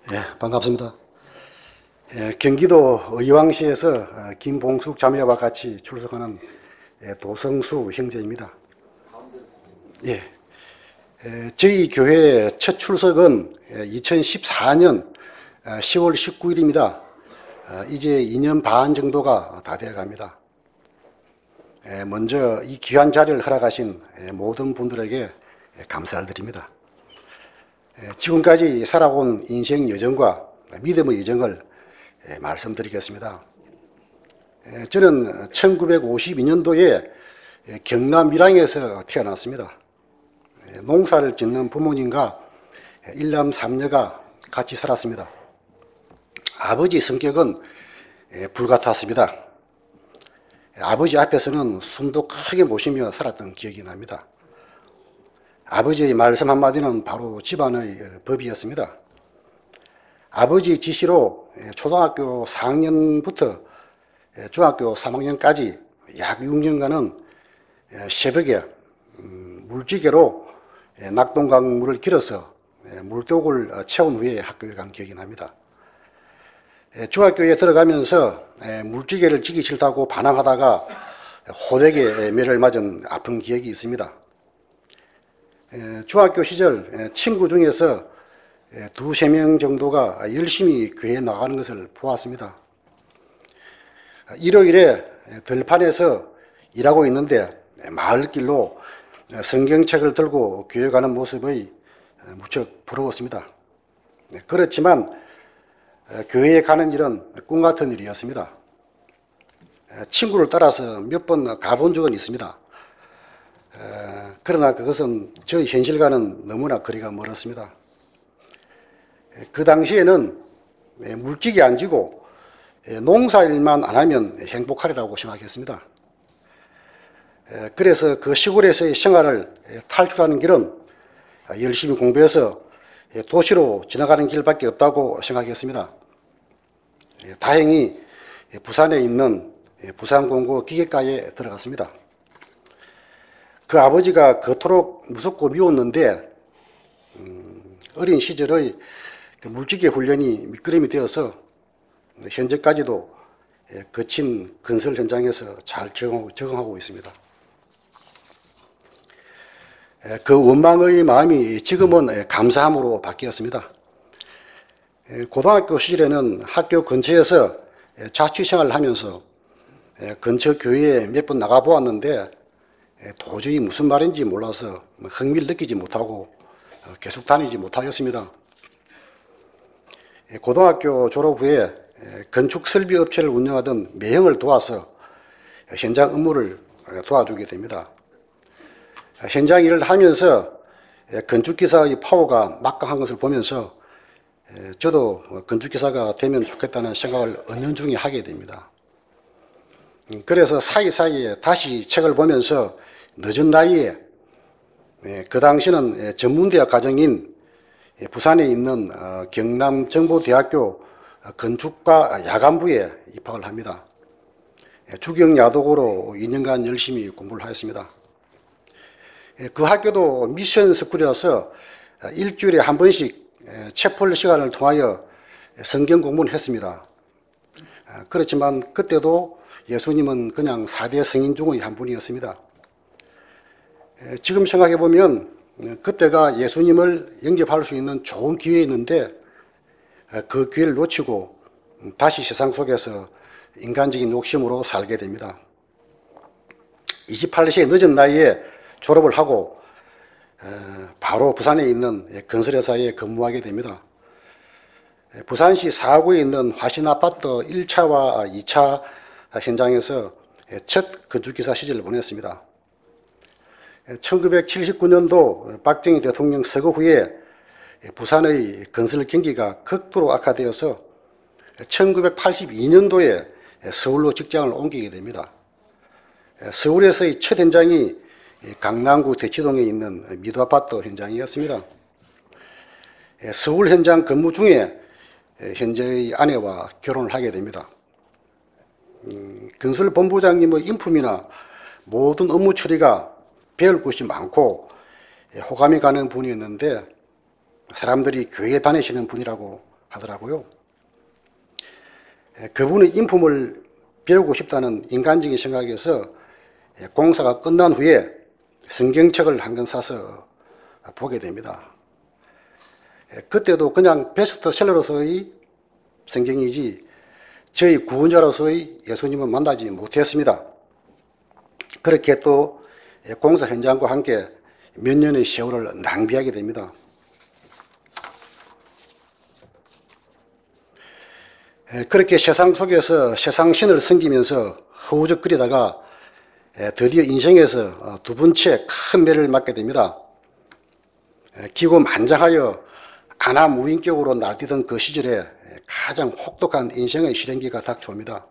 반갑습니다. 경기도 의왕시에서 김봉숙 자매와 같이 출석하는 도성수 형제입니다. 저희 교회 첫 출석은 2014년 10월 19일입니다. 이제 2년 반 정도가 다 되어 갑니다. 먼저 이 귀한 자리를 허락하신 모든 분들에게 감사를 드립니다. 지금까지 살아온 인생 여정과 믿음의 여정을 말씀드리겠습니다. 저는 1952년도에 경남 밀양에서 태어났습니다. 농사를 짓는 부모님과 일남 삼녀가 같이 살았습니다. 아버지 성격은 불같았습니다. 아버지 앞에서는 숨도 크게 못 쉬며 살았던 기억이 납니다. 아버지의 말씀 한마디는 바로 집안의 법이었습니다. 아버지 지시로 초등학교 4학년부터 중학교 3학년까지 약 6년간은 새벽에 물지개로 낙동강물을 길어서 물독을 채운 후에 학교에 간 기억이 납니다. 중학교에 들어가면서 물지개를 지기 싫다고 반항하다가 호되게 매를 맞은 아픈 기억이 있습니다. 중학교 시절 친구 중에서 두세 명 정도가 열심히 교회에 나가는 것을 보았습니다. 일요일에 들판에서 일하고 있는데 마을길로 성경책을 들고 교회 가는 모습이 무척 부러웠습니다. 그렇지만 교회에 가는 일은 꿈 같은 일이었습니다. 친구를 따라서 몇 번 가본 적은 있습니다. 그러나 그것은 저희 현실과는 너무나 거리가 멀었습니다. 그 당시에는 물질이 안 지고 농사일만 안 하면 행복하리라고 생각했습니다. 그래서 그 시골에서의 생활을 탈출하는 길은 열심히 공부해서 도시로 지나가는 길밖에 없다고 생각했습니다. 다행히 부산에 있는 부산공고 기계과에 들어갔습니다. 그 아버지가 그토록 무섭고 미웠는데 어린 시절의 물지개 훈련이 밑거름이 되어서 현재까지도 거친 건설 현장에서 잘 적응하고 있습니다. 그 원망의 마음이 지금은 감사함으로 바뀌었습니다. 고등학교 시절에는 학교 근처에서 자취생활을 하면서 근처 교회에 몇 번 나가보았는데 도저히 무슨 말인지 몰라서 흥미를 느끼지 못하고 계속 다니지 못하였습니다. 고등학교 졸업 후에 건축 설비 업체를 운영하던 매형을 도와서 현장 업무를 도와주게 됩니다. 현장 일을 하면서 건축기사의 파워가 막강한 것을 보면서 저도 건축기사가 되면 좋겠다는 생각을 은연중에 하게 됩니다. 그래서 사이사이에 다시 책을 보면서 늦은 나이에 그 당시는 전문대학 과정인 부산에 있는 경남정보대학교 건축과 야간부에 입학을 합니다. 주경야독으로 2년간 열심히 공부를 하였습니다. 그 학교도 미션 스쿨이라서 일주일에 한 번씩 채플 시간을 통하여 성경 공부를 했습니다. 그렇지만 그때도 예수님은 그냥 4대 성인 중의 한 분이었습니다. 지금 생각해 보면 그때가 예수님을 영접할 수 있는 좋은 기회였는데 그 기회를 놓치고 다시 세상 속에서 인간적인 욕심으로 살게 됩니다. 28세의 늦은 나이에 졸업을 하고 바로 부산에 있는 건설회사에 근무하게 됩니다. 부산시 사구에 있는 화신아파트 1차와 2차 현장에서 첫 건축기사 시절을 보냈습니다. 1979년도 박정희 대통령 서거 후에 부산의 건설 경기가 극도로 악화되어서 1982년도에 서울로 직장을 옮기게 됩니다. 서울에서의 첫 현장이 강남구 대치동에 있는 미도아파트 현장이었습니다. 서울 현장 근무 중에 현재의 아내와 결혼을 하게 됩니다. 건설본부장님의 인품이나 모든 업무 처리가 배울 것이 많고 호감이 가는 분이었는데 사람들이 교회 다니시는 분이라고 하더라고요. 그분의 인품을 배우고 싶다는 인간적인 생각에서 공사가 끝난 후에 성경책을 한 권 사서 보게 됩니다. 그때도 그냥 베스트셀러로서의 성경이지 저희 구원자로서의 예수님을 만나지 못했습니다. 그렇게 또 공사 현장과 함께 몇 년의 세월을 낭비하게 됩니다. 그렇게 세상 속에서 세상신을 섬기면서 허우적거리다가 드디어 인생에서 두 번째 큰 매를 맞게 됩니다. 기고만장하여 안하무인격으로 날뛰던 그 시절에 가장 혹독한 인생의 시련기가 닥쳐옵니다.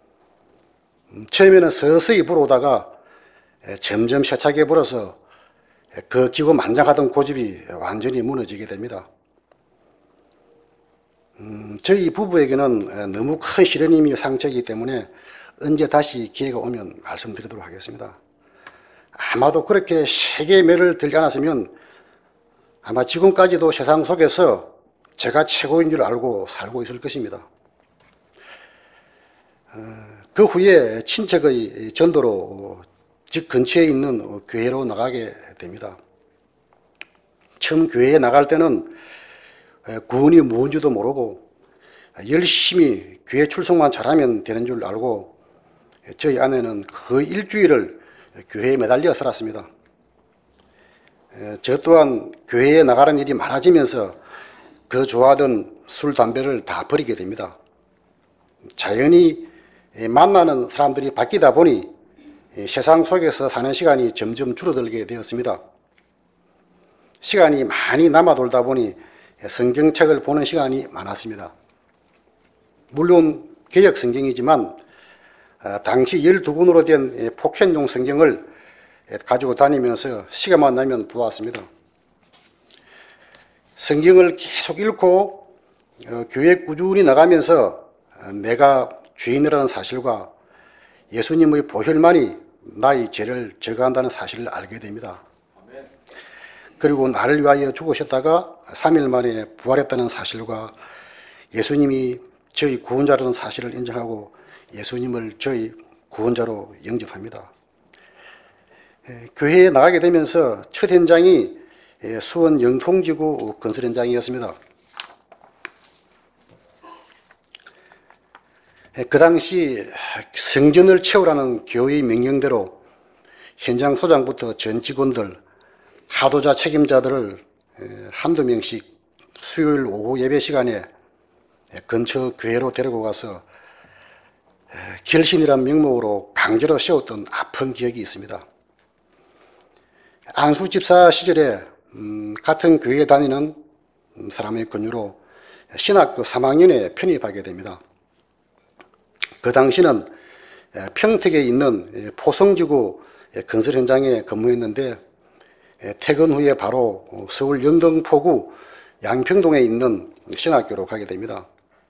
처음에는 서서히 불어오다가 점점 세차게 불어서 그 기고만장하던 고집이 완전히 무너지게 됩니다. 저희 부부에게는 너무 큰 시련이며 상처이기 때문에 언제 다시 기회가 오면 말씀드리도록 하겠습니다. 아마도 그렇게 세게 매를 들지 않았으면 아마 지금까지도 세상 속에서 제가 최고인 줄 알고 살고 있을 것입니다. 그 후에 친척의 전도로 집 근처에 있는 교회로 나가게 됩니다. 처음 교회에 나갈 때는 구원이 뭔지도 모르고 열심히 교회 출석만 잘하면 되는 줄 알고 저희 아내는 거의 일주일을 교회에 매달려 살았습니다. 저 또한 교회에 나가는 일이 많아지면서 그 좋아하던 술, 담배를 다 버리게 됩니다. 자연히 만나는 사람들이 바뀌다 보니 세상 속에서 사는 시간이 점점 줄어들게 되었습니다. 시간이 많이 남아 돌다 보니 성경책을 보는 시간이 많았습니다. 물론 개역 성경이지만 당시 12권으로 된 포켓용 성경을 가지고 다니면서 시간만 나면 보았습니다. 성경을 계속 읽고 교회 꾸준히 나가면서 내가 죄인이라는 사실과 예수님의 보혈만이 나의 죄를 제거한다는 사실을 알게 됩니다. 그리고 나를 위하여 죽으셨다가 3일 만에 부활했다는 사실과 예수님이 저희 구원자라는 사실을 인정하고 예수님을 저희 구원자로 영접합니다. 교회에 나가게 되면서 첫 현장이 수원 영통지구 건설 현장이었습니다. 그 당시 성전을 채우라는 교회의 명령대로 현장 소장부터 전 직원들, 하도자 책임자들을 한두 명씩 수요일 오후 예배 시간에 근처 교회로 데리고 가서 결신이란 명목으로 강제로 세웠던 아픈 기억이 있습니다. 안수 집사 시절에 같은 교회에 다니는 사람의 권유로 신학교 3학년에 편입하게 됩니다. 그 당시는 평택에 있는 포성지구 건설 현장에 근무했는데 퇴근 후에 바로 서울 영등포구 양평동에 있는 신학교로 가게 됩니다.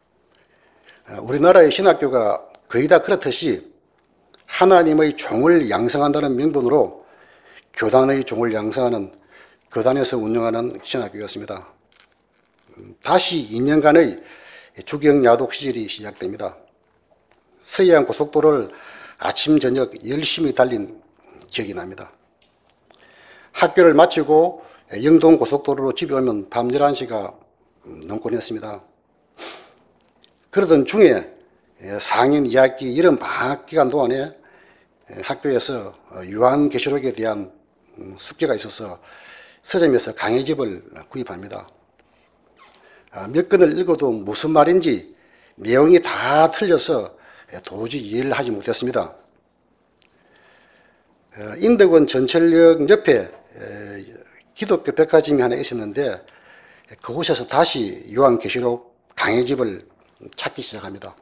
우리나라의 신학교가 거의 다 그렇듯이 하나님의 종을 양성한다는 명분으로 교단의 종을 양성하는 교단에서 운영하는 신학교였습니다. 다시 2년간의 주경야독 시절이 시작됩니다. 서해안 고속도로를 아침 저녁 열심히 달린 기억이 납니다. 학교를 마치고 영동 고속도로로 집에 오면 밤 11시가 넘곤 했습니다. 그러던 중에 4학년 2학기 여름 방학 기간 동안에 학교에서 요한계시록에 대한 숙제가 있어서 서점에서 강의집을 구입합니다. 몇 권을 읽어도 무슨 말인지 내용이 다 틀려서 도저히 이해를 하지 못했습니다. 인덕원 전철역 옆에 기독교 백화점이 하나 있었는데 그곳에서 다시 요한계시록 강의집을 찾기 시작합니다.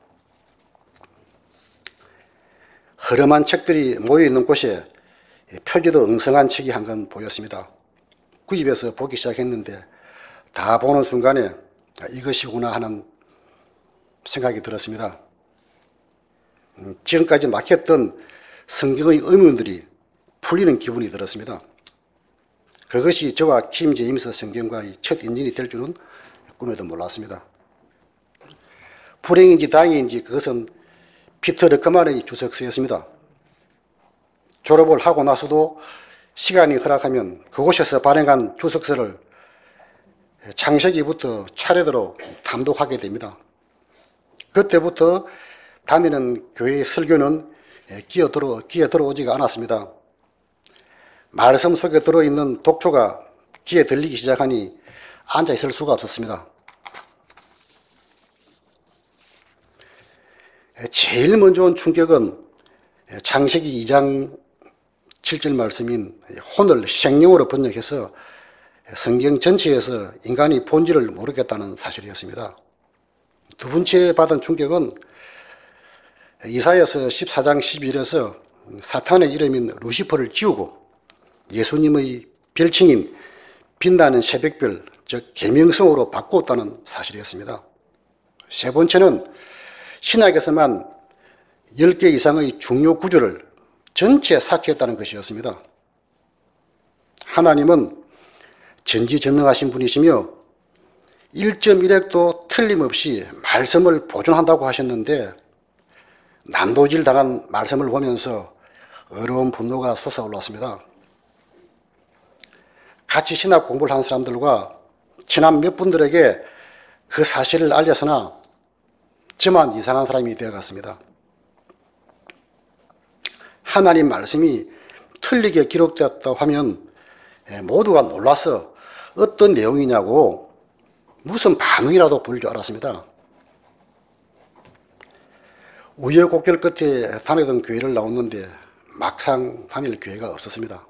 허름한 책들이 모여있는 곳에 표지도 엉성한 책이 한 권 보였습니다. 구입해서 보기 시작했는데 다 보는 순간에 이것이구나 하는 생각이 들었습니다. 지금까지 막혔던 성경의 의문들이 풀리는 기분이 들었습니다. 그것이 저와 킴 제임스 성경과의 첫 인연이 될 줄은 꿈에도 몰랐습니다. 불행인지 다행인지 그것은 피터 르크만의 주석서였습니다. 졸업을 하고 나서도 시간이 허락하면 그곳에서 발행한 주석서를 창세기부터 차례대로 탐독하게 됩니다. 그때부터 다니는 교회의 설교는 끼어 들어오지가 않았습니다. 말씀 속에 들어있는 독초가 귀에 들리기 시작하니 앉아 있을 수가 없었습니다. 제일 먼저 온 충격은 창세기 2장 7절 말씀인 혼을 생명으로 번역해서 성경 전체에서 인간의 본질을 모르겠다는 사실이었습니다. 두 번째 받은 충격은 이사야서 14장 12절에서 사탄의 이름인 루시퍼를 지우고 예수님의 별칭인 빛나는 새벽별, 즉 계명성으로 바꾸었다는 사실이었습니다. 세 번째는 신약에서만 10개 이상의 중요 구조를 전체 삭제했다는 것이었습니다. 하나님은 전지전능하신 분이시며 1.1획도 틀림없이 말씀을 보존한다고 하셨는데 난도질 당한 말씀을 보면서 어려운 분노가 솟아올랐습니다. 같이 신학 공부를 하는 사람들과 지난 몇 분들에게 그 사실을 알려서나 저만 이상한 사람이 되어갔습니다. 하나님 말씀이 틀리게 기록되었다고 하면 모두가 놀라서 어떤 내용이냐고 무슨 반응이라도 보일 줄 알았습니다. 우여곡절 끝에 다니던 교회를 나왔는데 막상 다닐 교회가 없었습니다.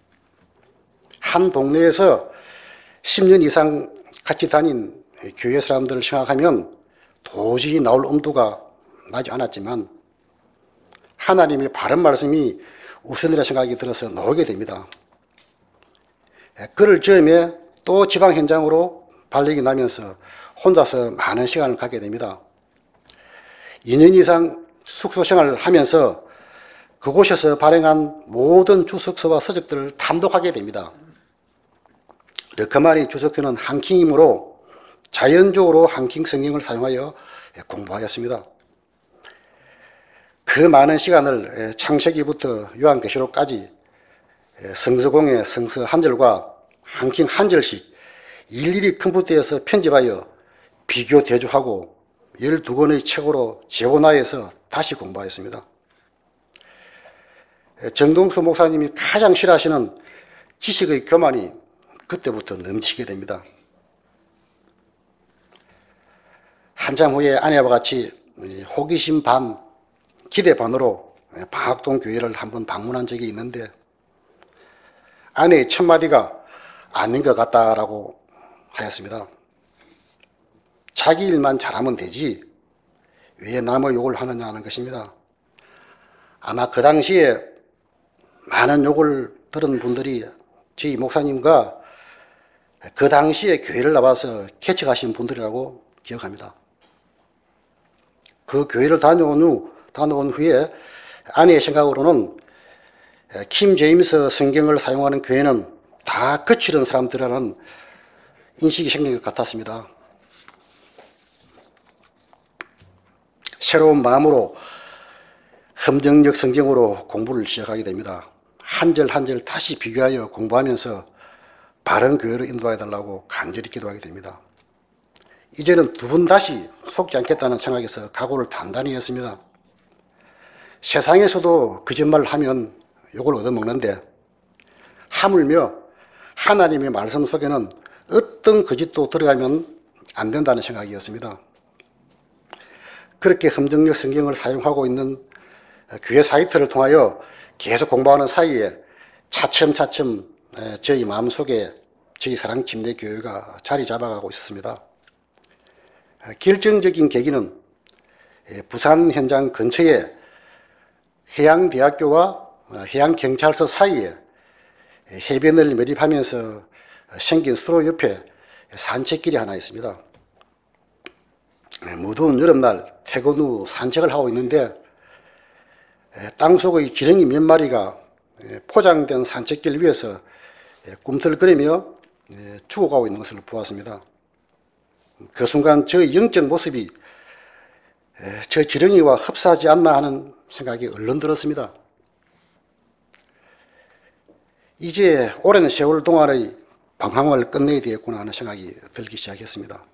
한 동네에서 10년 이상 같이 다닌 교회 사람들을 생각하면 도저히 나올 엄두가 나지 않았지만 하나님의 바른 말씀이 우선이라 생각이 들어서 나오게 됩니다. 그를 즈음에 또 지방 현장으로 발령이 나면서 혼자서 많은 시간을 갖게 됩니다. 2년 이상 숙소 생활을 하면서 그곳에서 발행한 모든 주석서와 서적들을 탐독하게 됩니다. 르크만의 주석서는 한킹이므로 자연적으로 한킹 성경을 사용하여 공부하였습니다. 그 많은 시간을 창세기부터 요한계시록까지 성서공의 성서 한 절과 한킹 한 절씩 일일이 컴퓨터에서 편집하여 비교 대조하고 12권의 책으로 재본화해서 다시 공부하였습니다. 정동수 목사님이 가장 싫어하시는 지식의 교만이 그때부터 넘치게 됩니다. 한참 후에 아내와 같이 호기심 반, 기대 반으로 방학동 교회를 한번 방문한 적이 있는데 아내의 첫마디가 아닌 것 같다라고 하였습니다. 자기 일만 잘하면 되지 왜 남의 욕을 하느냐 하는 것입니다. 아마 그 당시에 많은 욕을 들은 분들이 저희 목사님과 그 당시에 교회를 나와서 개척하신 분들이라고 기억합니다. 그 교회를 다녀온 후에 아내의 생각으로는 킴 제임스 성경을 사용하는 교회는 다 거칠은 사람들이라는 인식이 생긴 것 같았습니다. 새로운 마음으로 험정력 성경으로 공부를 시작하게 됩니다. 한 절 한 절 다시 비교하여 공부하면서 바른 교회로 인도해달라고 간절히 기도하게 됩니다. 이제는 두 번 다시 속지 않겠다는 생각에서 각오를 단단히 했습니다. 세상에서도 거짓말을 하면 욕을 얻어먹는데 하물며 하나님의 말씀 속에는 어떤 거짓도 들어가면 안 된다는 생각이었습니다. 그렇게 험정력 성경을 사용하고 있는 교회 사이트를 통하여 계속 공부하는 사이에 차츰차츰 저희 마음속에 저희 사랑침례교회가 자리 잡아가고 있었습니다. 결정적인 계기는 부산 현장 근처에 해양대학교와 해양경찰서 사이에 해변을 매립하면서 생긴 수로 옆에 산책길이 하나 있습니다. 무더운 여름날 퇴근 후 산책을 하고 있는데 땅속의 지렁이 몇 마리가 포장된 산책길 위에서 꿈틀거리며 죽어가고 있는 것을 보았습니다. 그 순간 저의 영적 모습이 저 지렁이와 흡사하지 않나 하는 생각이 얼른 들었습니다. 이제 오랜 세월 동안의 방황을 끝내야 되겠구나 하는 생각이 들기 시작했습니다.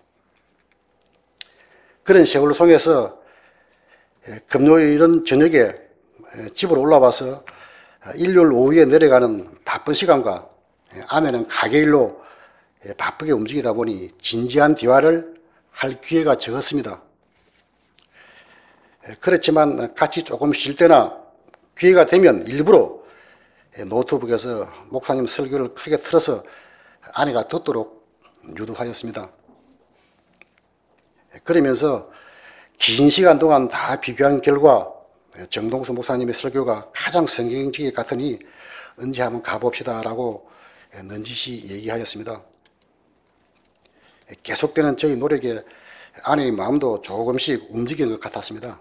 그런 세월 속에서 금요일은 저녁에 집으로 올라와서 일요일 오후에 내려가는 바쁜 시간과 아내는 가게 일로 바쁘게 움직이다 보니 진지한 대화를 할 기회가 적었습니다. 그렇지만 같이 조금 쉴 때나 기회가 되면 일부러 노트북에서 목사님 설교를 크게 틀어서 아내가 듣도록 유도하였습니다. 그러면서 긴 시간 동안 다 비교한 결과 정동수 목사님의 설교가 가장 성경적이 같으니 언제 한번 가봅시다 라고 넌지시 얘기하였습니다. 계속되는 저희 노력에 아내의 마음도 조금씩 움직이는 것 같았습니다.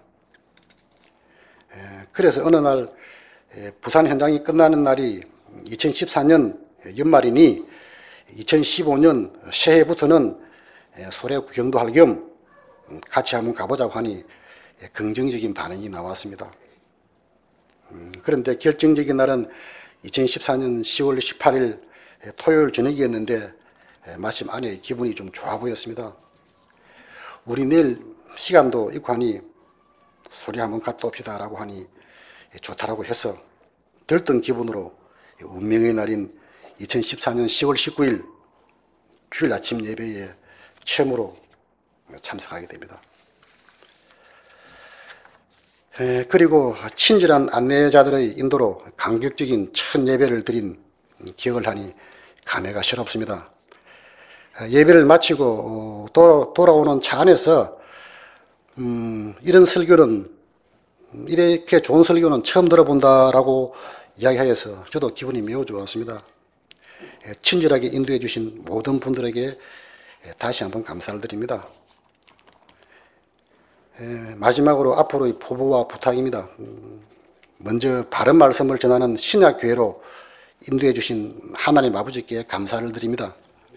그래서 어느 날 부산 현장이 끝나는 날이 2014년 연말이니 2015년 새해부터는 소래 구경도 할 겸 같이 한번 가보자고 하니 긍정적인 반응이 나왔습니다. 그런데 결정적인 날은 2014년 10월 18일 토요일 저녁이었는데 마침 아내의 기분이 좀 좋아 보였습니다. 우리 내일 시간도 있고 하니 소리 한번 갔다 옵시다 라고 하니 좋다라고 해서 들뜬 기분으로 운명의 날인 2014년 10월 19일 주일 아침 예배에 처음으로 참석하게 됩니다. 그리고 친절한 안내자들의 인도로 감격적인 첫 예배를 드린 기억을 하니 감회가 새롭습니다. 예배를 마치고 돌아오는 차 안에서 이런 설교는 이렇게 좋은 설교는 처음 들어본다라고 이야기하여서 저도 기분이 매우 좋았습니다. 친절하게 인도해 주신 모든 분들에게 다시 한번 감사를 드립니다. 마지막으로 앞으로의 포부와 부탁입니다. 먼저 바른 말씀을 전하는 신약교회로 인도해 주신 하나님 아버지께 감사를 드립니다.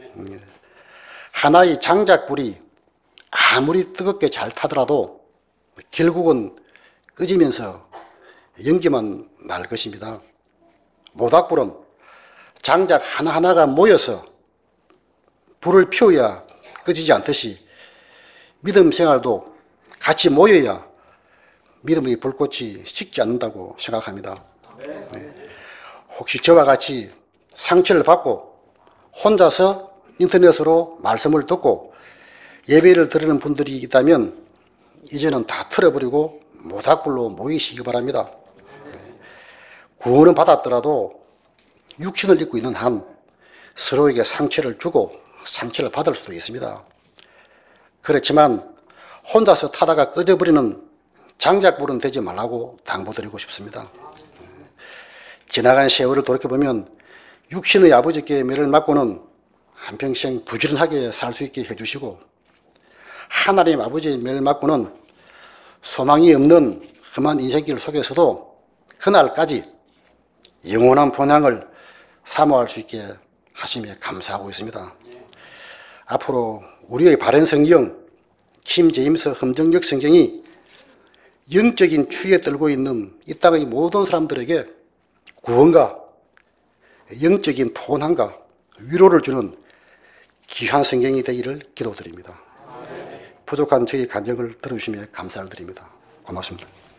하나의 장작불이 아무리 뜨겁게 잘 타더라도 결국은 꺼지면서 연기만 날 것입니다. 모닥불은 장작 하나하나가 모여서 불을 피워야 꺼지지 않듯이 믿음 생활도 같이 모여야 믿음의 불꽃이 식지 않는다고 생각합니다. 혹시 저와 같이 상처를 받고 혼자서 인터넷으로 말씀을 듣고 예배를 드리는 분들이 있다면 이제는 다 틀어버리고 모닥불로 모이시기 바랍니다. 구원은 받았더라도 육신을 입고 있는 한 서로에게 상처를 주고 상처를 받을 수도 있습니다. 그렇지만 혼자서 타다가 꺼져버리는 장작불은 되지 말라고 당부드리고 싶습니다. 지나간 세월을 돌이켜보면 육신의 아버지께 매를 맞고는 한평생 부지런하게 살 수 있게 해주시고 하나님 아버지의 매를 맞고는 소망이 없는 험한 인생길 속에서도 그날까지 영원한 본향을 사모할 수 있게 하시며 감사하고 있습니다. 앞으로 우리의 바른 성경 킴 제임스 험정역 성경이 영적인 추위에 떨고 있는 이 땅의 모든 사람들에게 구원과 영적인 포근함과 위로를 주는 귀한 성경이 되기를 기도드립니다. 부족한 저희 간증을 들어주시며 감사를 드립니다. 고맙습니다.